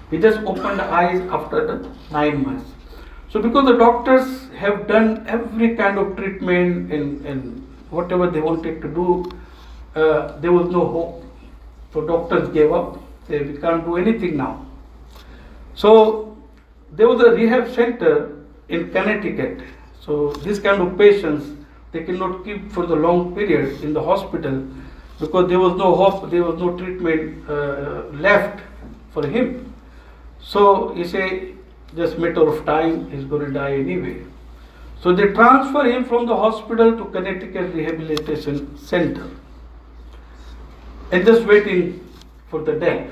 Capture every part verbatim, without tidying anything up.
He just opened the eyes after the nine months. So because the doctors have done every kind of treatment and, and whatever they wanted to do, uh, there was no hope. So doctors gave up. They we can't do anything now. So there was a rehab center in Connecticut. So this kind of patients they cannot keep for the long period in the hospital because there was no hope, there was no treatment uh, left for him. So he say, just matter of time, he's going to die anyway. So they transfer him from the hospital to Connecticut Rehabilitation Center and just waiting for the death.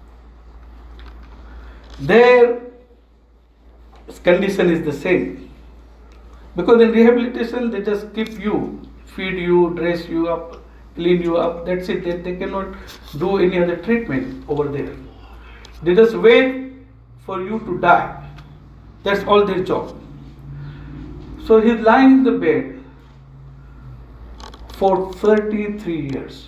Their condition is the same because in rehabilitation they just keep you, feed you, dress you up, clean you up. That's it. They, they cannot do any other treatment over there. They just wait for you to die. That's all their job. So he's lying in the bed for thirty-three years.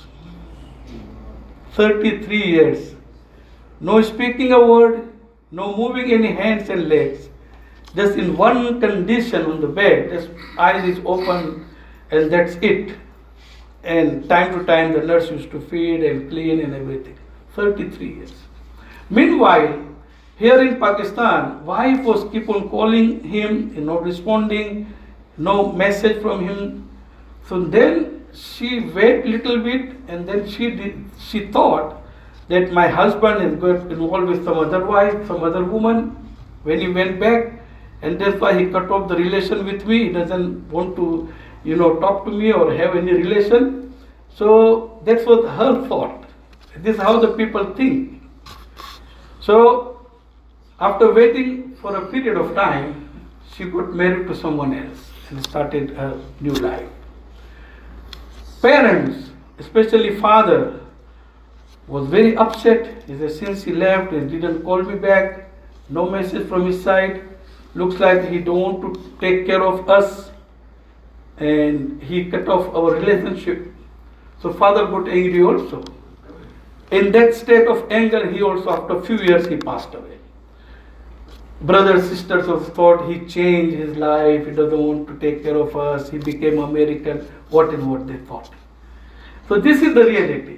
thirty-three years. No speaking a word, no moving any hands and legs. Just in one condition on the bed, just eyes is open and that's it. And time to time the nurse used to feed and clean and everything. thirty-three years. Meanwhile, here in Pakistan, wife was keep on calling him, not responding, no message from him. So then she wait little bit and then she did, she thought that my husband is got involved with some other wife, some other woman. When he went back, and that's why he cut off the relation with me. He doesn't want to, you know, talk to me or have any relation. So that's what her thought. This is how the people think. So after waiting for a period of time, she got married to someone else and started a new life. Parents, especially father, was very upset. He said, since he left, he didn't call me back, no message from his side. Looks like he don't want to take care of us, and he cut off our relationship. So father got angry also. In that state of anger, he also, after a few years, he passed away. Brothers, sisters also thought he changed his life, he doesn't want to take care of us, he became American, what and what they thought. So this is the reality.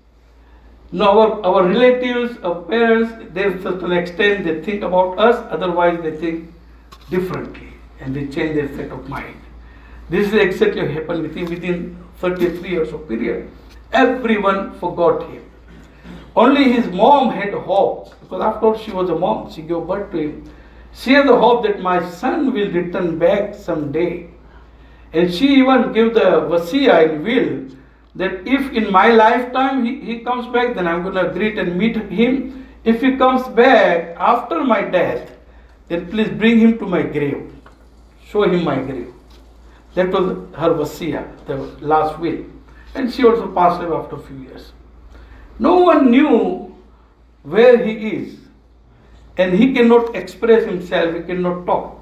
Now our, our relatives, our parents, to a certain extent they think about us, otherwise they think differently and they change their set of mind. This is exactly what happened with him within thirty-three years of period. Everyone forgot him. Only his mom had hope, because after all she was a mom, she gave birth to him. She had the hope that my son will return back someday. And she even gave the wasiya in will that if in my lifetime he, he comes back, then I'm going to greet and meet him. If he comes back after my death, then please bring him to my grave. Show him my grave. That was her wasiya, the last will. And she also passed away after a few years. No one knew where he is. And he cannot express himself, he cannot talk.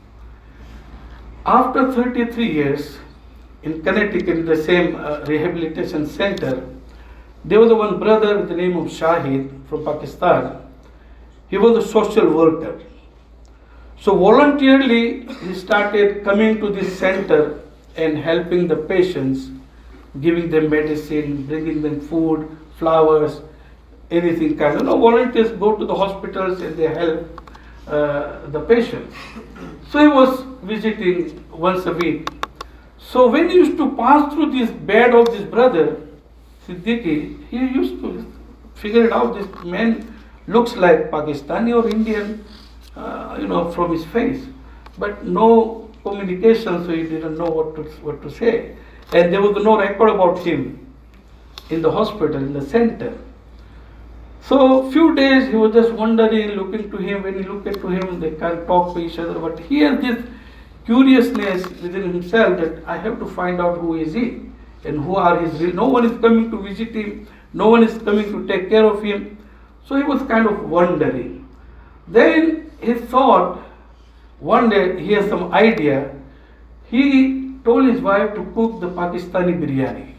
After thirty-three years, in Connecticut, in the same uh, rehabilitation center, there was one brother with the name of Shahid from Pakistan. He was a social worker. So voluntarily, he started coming to this center and helping the patients, giving them medicine, bringing them food, flowers, anything kind of. You know, volunteers go to the hospitals and they help uh, the patients. So he was visiting once a week. So when he used to pass through this bed of this brother, Siddiqui, he used to figure it out, this man looks like Pakistani or Indian, uh, you know, from his face. But no communication, so he didn't know what to, what to say. And there was no record about him in the hospital, in the center. So few days he was just wondering, looking to him. When he looked to him, they can't talk to each other. But he has this curiousness within himself that I have to find out who is he and who are his real. No one is coming to visit him. No one is coming to take care of him. So he was kind of wondering. Then he thought, one day he has some idea. He told his wife to cook the Pakistani biryani.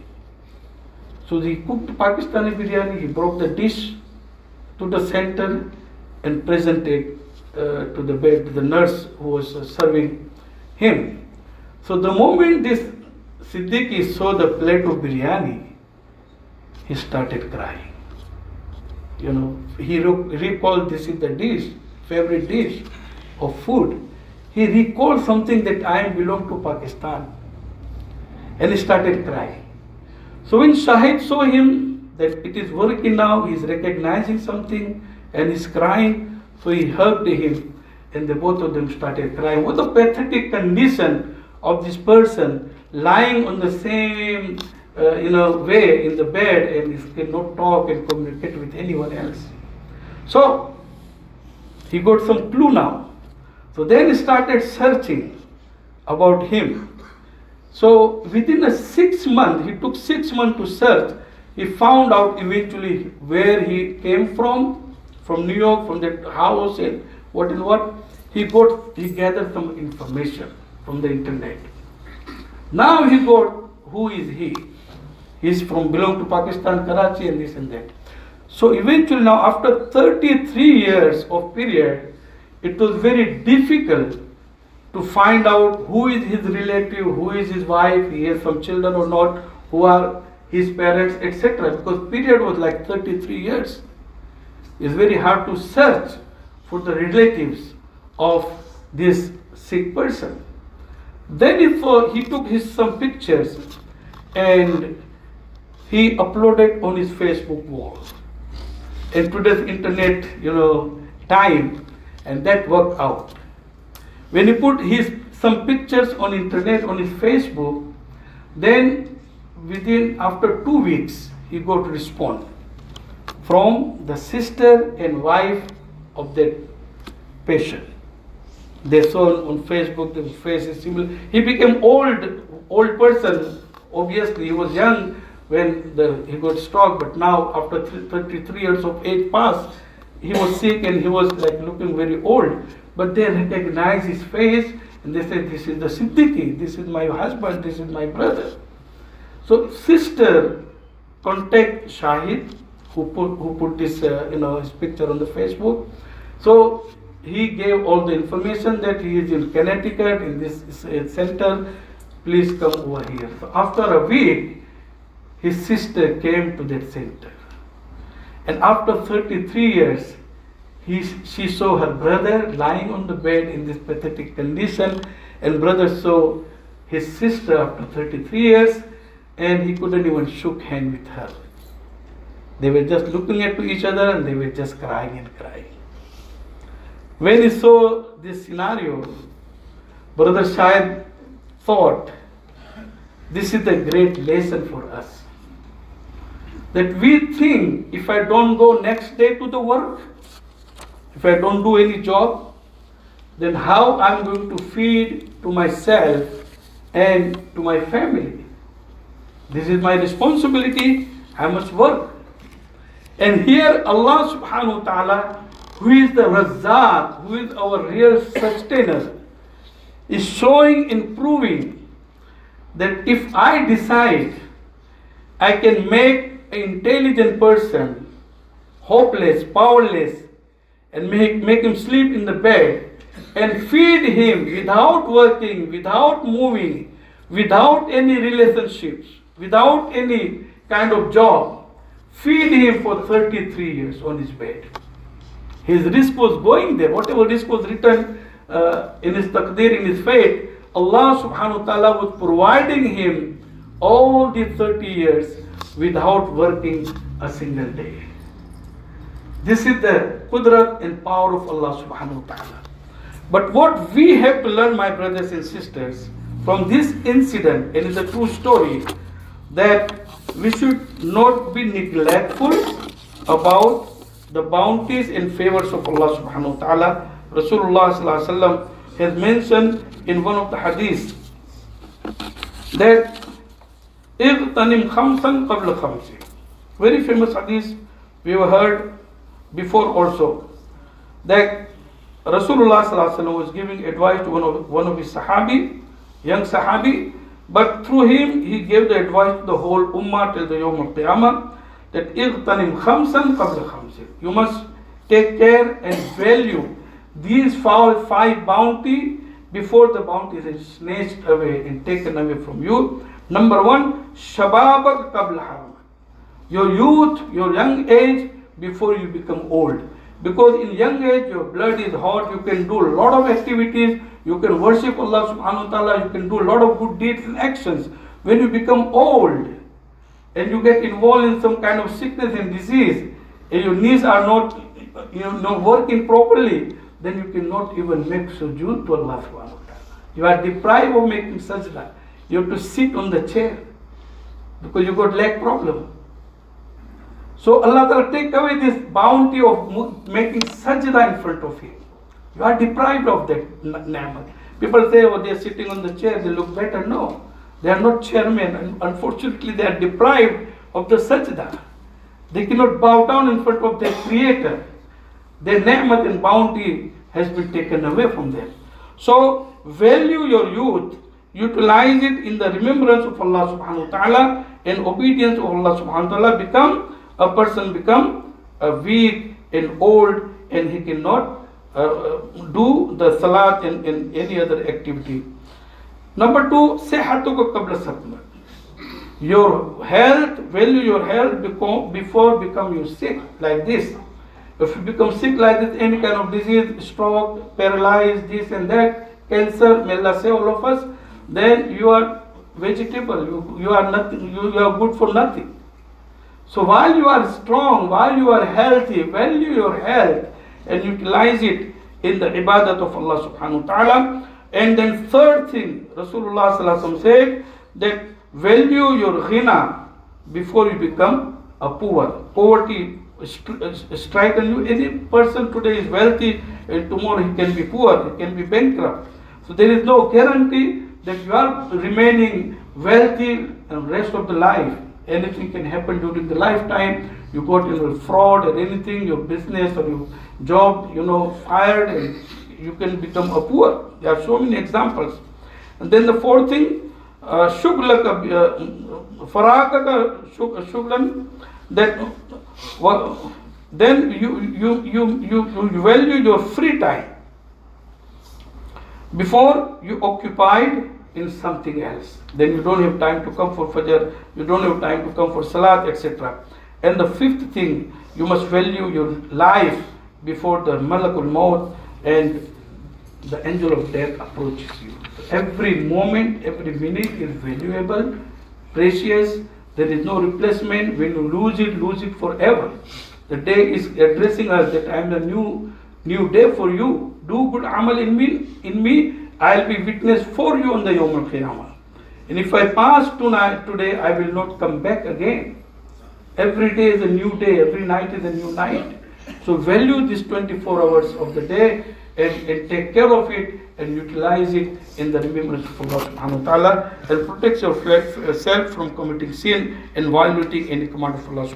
So he cooked Pakistani biryani. He brought the dish to the center and presented uh, to the bed to the nurse who was uh, serving him. So the moment this Siddiqui saw the plate of biryani, he started crying. You know, he re- recalled this is the dish, favorite dish of food. He recalled something that I belong to Pakistan. And he started crying. So when Shahid saw him that it is working now, he is recognizing something and he's crying, so he hugged him and the both of them started crying. What a pathetic condition of this person lying on the same uh, you know, way in the bed and he cannot talk and communicate with anyone else. So he got some clue now. So then he started searching about him. So within a six month, he took six months to search. He found out eventually where he came from, from New York, from that house and what and what. He got, he gathered some information from the internet. Now he got who is he. He's from belong to Pakistan, Karachi and this and that. So eventually now after thirty-three years of period, it was very difficult to find out who is his relative, who is his wife, he has some children or not, who are his parents, et cetera. Because period was like thirty-three years. It's very hard to search for the relatives of this sick person. Then he, thought, he took his some pictures and he uploaded on his Facebook wall. And today's internet, you know, time, and that worked out. When he put his some pictures on internet on his Facebook, then within after two weeks he got a response from the sister and wife of that patient. They saw on Facebook the face is similar. He became old, old person. Obviously, he was young when the, he got stroke, but now after thirty-three years of age passed, he was sick and he was like looking very old. But they recognized his face and they said, this is the Siddiqui, this is my husband, this is my brother. So sister contact Shahid, who put who put this uh, you know his picture on the Facebook. So he gave all the information that he is in Connecticut in this uh, center. Please come over here. So after a week, his sister came to that center, and after thirty-three years, he she saw her brother lying on the bed in this pathetic condition, and brother saw his sister after thirty-three years, and he couldn't even shook hand with her. They were just looking at each other and they were just crying and crying. When he saw this scenario, Brother Shahid thought, this is a great lesson for us. That we think if I don't go next day to the work, if I don't do any job, then how I'm going to feed to myself and to my family? This is my responsibility, I must work. And here Allah subhanahu wa ta'ala, who is the Razzaq, who is our real sustainer, is showing and proving that if I decide I can make an intelligent person hopeless, powerless, and make, make him sleep in the bed and feed him without working, without moving, without any relationships, without any kind of job, feed him for thirty-three years on his bed. His risk was going there. Whatever risk was written uh, in his taqdeer, in his fate, Allah subhanahu wa ta'ala was providing him all these thirty years without working a single day. This is the qudrat and power of Allah subhanahu wa ta'ala. But what we have to learn, my brothers and sisters, from this incident, and it's a true story, that we should not be neglectful about the bounties and favors of Allah subhanahu wa ta'ala. Rasulullah sallallahu alaihi wasallam has mentioned in one of the hadiths that اغتنم خمسا قبل خمس. Very famous hadith we have heard before also, that Rasulullah sallallahu alaihi wasallam was giving advice to one of, one of his sahabi, young sahabi, but through him he gave the advice to the whole ummah till the Yawm al-Qiyamah, that اغتنم خمسا قبل خمس. You must take care and value these five, five bounty before the bounty is snatched away and taken away from you. Number one, shababak qabla haram. Your youth, your young age before you become old. Because in young age your blood is hot, you can do a lot of activities, you can worship Allah subhanahu wa ta'ala, you can do a lot of good deeds and actions. When you become old and you get involved in some kind of sickness and disease, and your knees are not, you know, not working properly, then you cannot even make sujood to Allah subhanahu wa ta'ala. You are deprived of making sajda. You have to sit on the chair because you got leg problem. So Allah Ta'ala take away this bounty of making sajda in front of Him. You are deprived of that ni'mat. People say, oh, they are sitting on the chair, they look better. No, they are not chairmen. And unfortunately, they are deprived of the sajda. They cannot bow down in front of their Creator. Their ni'mat and bounty has been taken away from them. So value your youth, utilize it in the remembrance of Allah subhanahu wa ta'ala and obedience to Allah subhanahu wa ta'ala. Become a person become a weak and old and he cannot uh, do the salat and, and any other activity. Number two, sihatuka qabla saqma. Your health, value your health become, before become you sick like this. If you become sick like this, any kind of disease, stroke, paralyzed, this and that, cancer, may Allah say all of us, then you are vegetable, you, you are nothing, you, you are good for nothing. So while you are strong, while you are healthy, value your health and utilize it in the ibadat of Allah subhanahu wa ta'ala. And then third thing, Rasulullah sallallahu alaihi wasallam said that value your ghina before you become a poor. Poverty strike on you. Any person today is wealthy and tomorrow he can be poor, he can be bankrupt. So there is no guarantee that you are remaining wealthy and rest of the life. Anything can happen during the lifetime. You got into fraud or anything, your business or your job, you know, fired, and you can become a poor. There are so many examples. And then the fourth thing, shuglaka, farakaka shuglan, that then you you you you you value your free time before you occupied in something else. Then you don't have time to come for Fajr, you don't have time to come for Salat, et cetera. And the fifth thing, you must value your life before the Malakul Maut and the angel of death approaches you. Every moment, every minute is valuable, precious. There is no replacement. When you lose it, lose it forever. The day is addressing us that I am the new new day for you. Do good amal in me, in me. I'll be witness for you on the Yawm al-Qiyamah. And if I pass tonight, today, I will not come back again. Every day is a new day. Every night is a new night. So value these twenty-four hours of the day and, and take care of it and utilize it in the remembrance of Allah subhanahu wa ta'ala and protect yourself from committing sin and violating any command of Allah subhanahu wa ta'ala.